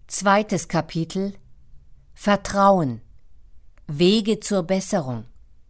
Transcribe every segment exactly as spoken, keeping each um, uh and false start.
Zweites Kapitel: Vertrauen. Wege zur Besserung.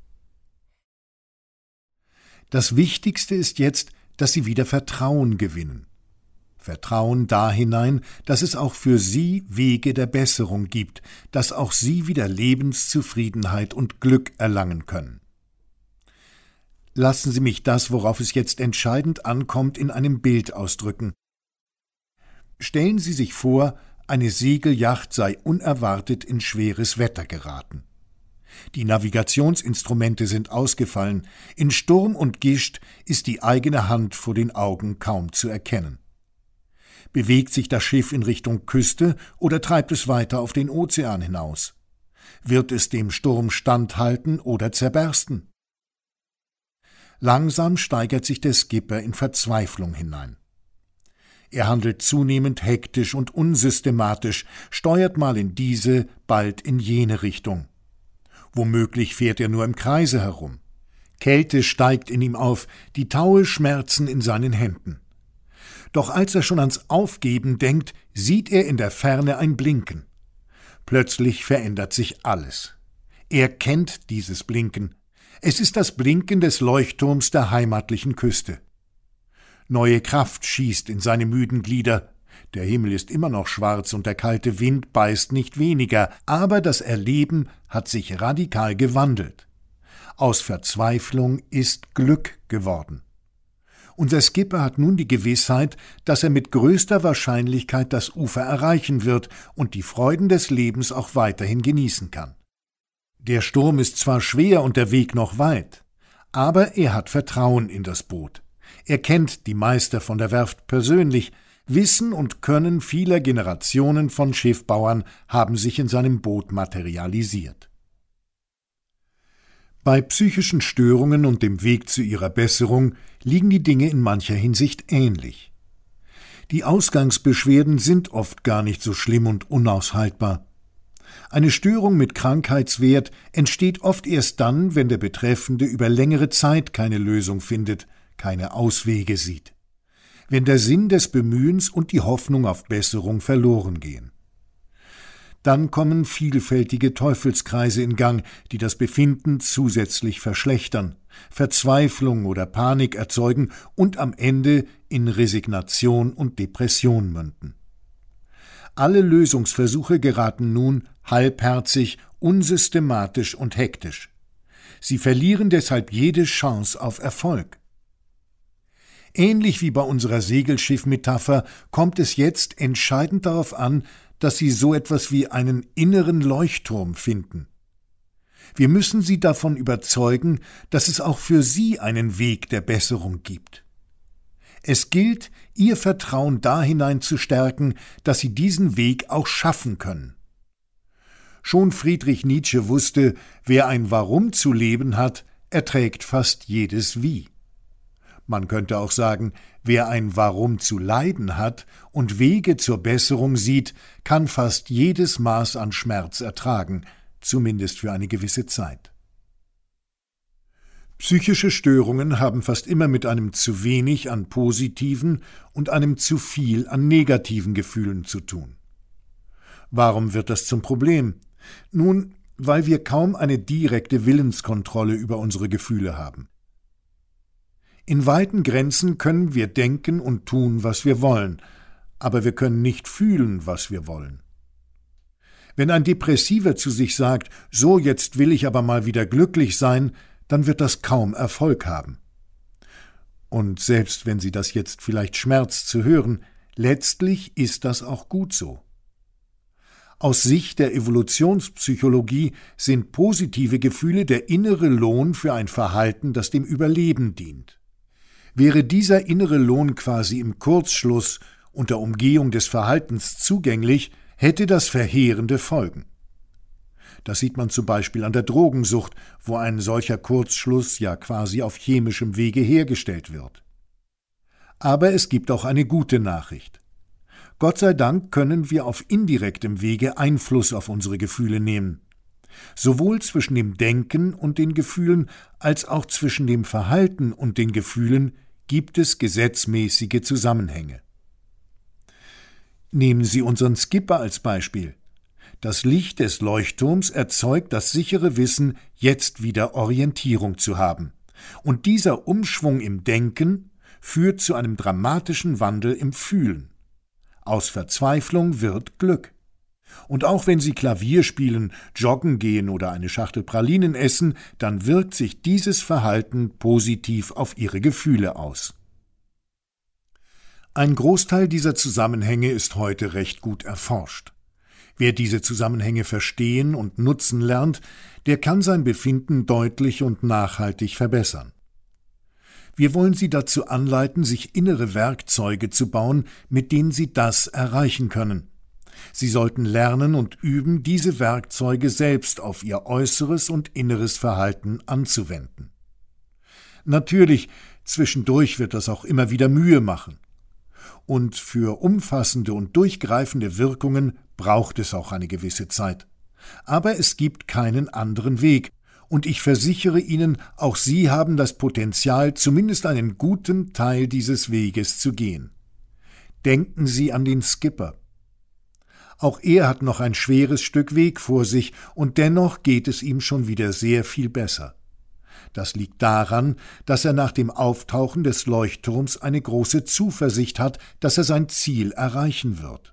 Das Wichtigste ist jetzt, dass Sie wieder Vertrauen gewinnen. Vertrauen dahinein, dass es auch für Sie Wege der Besserung gibt, dass auch Sie wieder Lebenszufriedenheit und Glück erlangen können. Lassen Sie mich das, worauf es jetzt entscheidend ankommt, in einem Bild ausdrücken. Stellen Sie sich vor, eine Segelyacht sei unerwartet in schweres Wetter geraten. Die Navigationsinstrumente sind ausgefallen, in Sturm und Gischt ist die eigene Hand vor den Augen kaum zu erkennen. Bewegt sich das Schiff in Richtung Küste oder treibt es weiter auf den Ozean hinaus? Wird es dem Sturm standhalten oder zerbersten? Langsam steigert sich der Skipper in Verzweiflung hinein. Er handelt zunehmend hektisch und unsystematisch, steuert mal in diese, bald in jene Richtung. Womöglich fährt er nur im Kreise herum. Kälte steigt in ihm auf, die Taue schmerzen in seinen Händen. Doch als er schon ans Aufgeben denkt, sieht er in der Ferne ein Blinken. Plötzlich verändert sich alles. Er kennt dieses Blinken. Es ist das Blinken des Leuchtturms der heimatlichen Küste. Neue Kraft schießt in seine müden Glieder. Der Himmel ist immer noch schwarz und der kalte Wind beißt nicht weniger, aber das Erleben hat sich radikal gewandelt. Aus Verzweiflung ist Glück geworden. Unser Skipper hat nun die Gewissheit, dass er mit größter Wahrscheinlichkeit das Ufer erreichen wird und die Freuden des Lebens auch weiterhin genießen kann. Der Sturm ist zwar schwer und der Weg noch weit, aber er hat Vertrauen in das Boot. Er kennt die Meister von der Werft persönlich. Wissen und Können vieler Generationen von Schiffbauern haben sich in seinem Boot materialisiert. Bei psychischen Störungen und dem Weg zu ihrer Besserung liegen die Dinge in mancher Hinsicht ähnlich. Die Ausgangsbeschwerden sind oft gar nicht so schlimm und unaushaltbar. Eine Störung mit Krankheitswert entsteht oft erst dann, wenn der Betreffende über längere Zeit keine Lösung findet, keine Auswege sieht. Wenn der Sinn des Bemühens und die Hoffnung auf Besserung verloren gehen. Dann kommen vielfältige Teufelskreise in Gang, die das Befinden zusätzlich verschlechtern, Verzweiflung oder Panik erzeugen und am Ende in Resignation und Depression münden. Alle Lösungsversuche geraten nun halbherzig, unsystematisch und hektisch. Sie verlieren deshalb jede Chance auf Erfolg. Ähnlich wie bei unserer Segelschiff-Metapher kommt es jetzt entscheidend darauf an, dass Sie so etwas wie einen inneren Leuchtturm finden. Wir müssen Sie davon überzeugen, dass es auch für Sie einen Weg der Besserung gibt. Es gilt, Ihr Vertrauen dahinein zu stärken, dass Sie diesen Weg auch schaffen können. Schon Friedrich Nietzsche wusste, wer ein Warum zu leben hat, erträgt fast jedes Wie. Man könnte auch sagen, wer ein Warum zu leiden hat und Wege zur Besserung sieht, kann fast jedes Maß an Schmerz ertragen, zumindest für eine gewisse Zeit. Psychische Störungen haben fast immer mit einem zu wenig an positiven und einem zu viel an negativen Gefühlen zu tun. Warum wird das zum Problem? Nun, weil wir kaum eine direkte Willenskontrolle über unsere Gefühle haben. In weiten Grenzen können wir denken und tun, was wir wollen, aber wir können nicht fühlen, was wir wollen. Wenn ein Depressiver zu sich sagt, so jetzt will ich aber mal wieder glücklich sein, dann wird das kaum Erfolg haben. Und selbst wenn Sie das jetzt vielleicht schmerzt zu hören, letztlich ist das auch gut so. Aus Sicht der Evolutionspsychologie sind positive Gefühle der innere Lohn für ein Verhalten, das dem Überleben dient. Wäre dieser innere Lohn quasi im Kurzschluss unter Umgehung des Verhaltens zugänglich, hätte das verheerende Folgen. Das sieht man zum Beispiel an der Drogensucht, wo ein solcher Kurzschluss ja quasi auf chemischem Wege hergestellt wird. Aber es gibt auch eine gute Nachricht. Gott sei Dank können wir auf indirektem Wege Einfluss auf unsere Gefühle nehmen. Sowohl zwischen dem Denken und den Gefühlen als auch zwischen dem Verhalten und den Gefühlen gibt es gesetzmäßige Zusammenhänge. Nehmen Sie unseren Skipper als Beispiel. Das Licht des Leuchtturms erzeugt das sichere Wissen, jetzt wieder Orientierung zu haben. Und dieser Umschwung im Denken führt zu einem dramatischen Wandel im Fühlen. Aus Verzweiflung wird Glück. Und auch wenn Sie Klavier spielen, joggen gehen oder eine Schachtel Pralinen essen, dann wirkt sich dieses Verhalten positiv auf Ihre Gefühle aus. Ein Großteil dieser Zusammenhänge ist heute recht gut erforscht. Wer diese Zusammenhänge verstehen und nutzen lernt, der kann sein Befinden deutlich und nachhaltig verbessern. Wir wollen Sie dazu anleiten, sich innere Werkzeuge zu bauen, mit denen Sie das erreichen können. Sie sollten lernen und üben, diese Werkzeuge selbst auf Ihr äußeres und inneres Verhalten anzuwenden. Natürlich, zwischendurch wird das auch immer wieder Mühe machen. Und für umfassende und durchgreifende Wirkungen braucht es auch eine gewisse Zeit. Aber es gibt keinen anderen Weg, und ich versichere Ihnen, auch Sie haben das Potenzial, zumindest einen guten Teil dieses Weges zu gehen. Denken Sie an den Skipper. Auch er hat noch ein schweres Stück Weg vor sich, und dennoch geht es ihm schon wieder sehr viel besser. Das liegt daran, dass er nach dem Auftauchen des Leuchtturms eine große Zuversicht hat, dass er sein Ziel erreichen wird.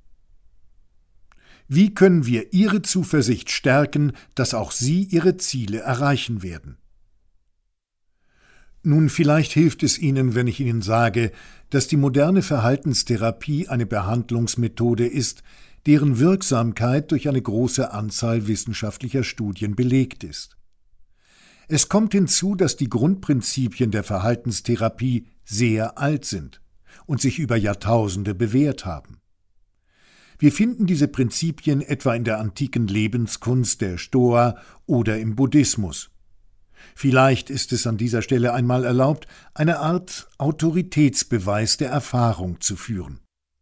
Wie können wir Ihre Zuversicht stärken, dass auch Sie Ihre Ziele erreichen werden? Nun, vielleicht hilft es Ihnen, wenn ich Ihnen sage, dass die moderne Verhaltenstherapie eine Behandlungsmethode ist, deren Wirksamkeit durch eine große Anzahl wissenschaftlicher Studien belegt ist. Es kommt hinzu, dass die Grundprinzipien der Verhaltenstherapie sehr alt sind und sich über Jahrtausende bewährt haben. Wir finden diese Prinzipien etwa in der antiken Lebenskunst der Stoa oder im Buddhismus. Vielleicht ist es an dieser Stelle einmal erlaubt, eine Art Autoritätsbeweis der Erfahrung zu führen.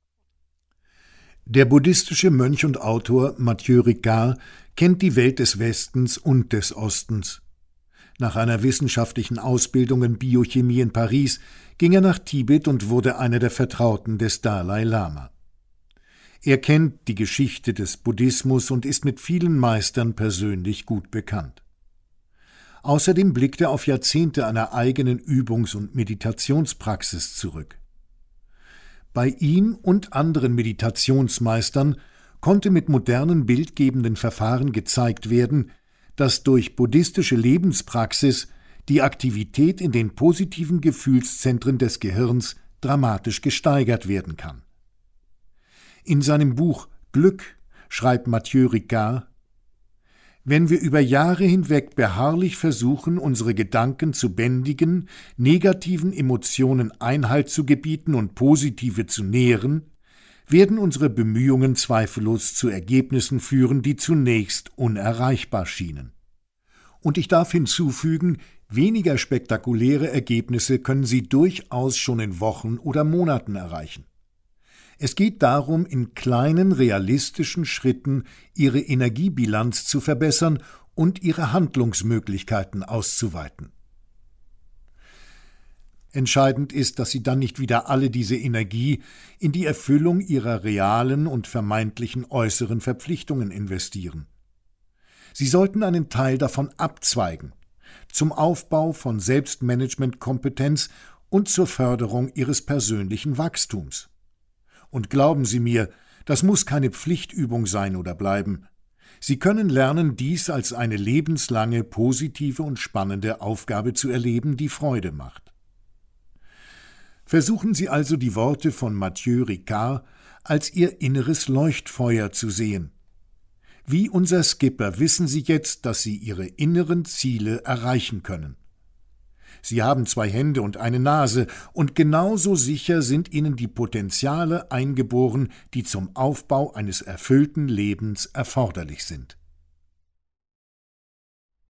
Der buddhistische Mönch und Autor Matthieu Ricard kennt die Welt des Westens und des Ostens. Nach einer wissenschaftlichen Ausbildung in Biochemie in Paris ging er nach Tibet und wurde einer der Vertrauten des Dalai Lama. Er kennt die Geschichte des Buddhismus und ist mit vielen Meistern persönlich gut bekannt. Außerdem blickt er auf Jahrzehnte einer eigenen Übungs- und Meditationspraxis zurück. Bei ihm und anderen Meditationsmeistern konnte mit modernen bildgebenden Verfahren gezeigt werden, dass durch buddhistische Lebenspraxis die Aktivität in den positiven Gefühlszentren des Gehirns dramatisch gesteigert werden kann. In seinem Buch Glück schreibt Matthieu Ricard: Wenn wir über Jahre hinweg beharrlich versuchen, unsere Gedanken zu bändigen, negativen Emotionen Einhalt zu gebieten und positive zu nähren, werden unsere Bemühungen zweifellos zu Ergebnissen führen, die zunächst unerreichbar schienen. Und ich darf hinzufügen, weniger spektakuläre Ergebnisse können Sie durchaus schon in Wochen oder Monaten erreichen. Es geht darum, in kleinen, realistischen Schritten Ihre Energiebilanz zu verbessern und Ihre Handlungsmöglichkeiten auszuweiten. Entscheidend ist, dass Sie dann nicht wieder alle diese Energie in die Erfüllung Ihrer realen und vermeintlichen äußeren Verpflichtungen investieren. Sie sollten einen Teil davon abzweigen, zum Aufbau von Selbstmanagementkompetenz und zur Förderung Ihres persönlichen Wachstums. Und glauben Sie mir, das muss keine Pflichtübung sein oder bleiben. Sie können lernen, dies als eine lebenslange, positive und spannende Aufgabe zu erleben, die Freude macht. Versuchen Sie also, die Worte von Matthieu Ricard als Ihr inneres Leuchtfeuer zu sehen. Wie unser Skipper wissen Sie jetzt, dass Sie Ihre inneren Ziele erreichen können. Sie haben zwei Hände und eine Nase, und genauso sicher sind Ihnen die Potenziale eingeboren, die zum Aufbau eines erfüllten Lebens erforderlich sind.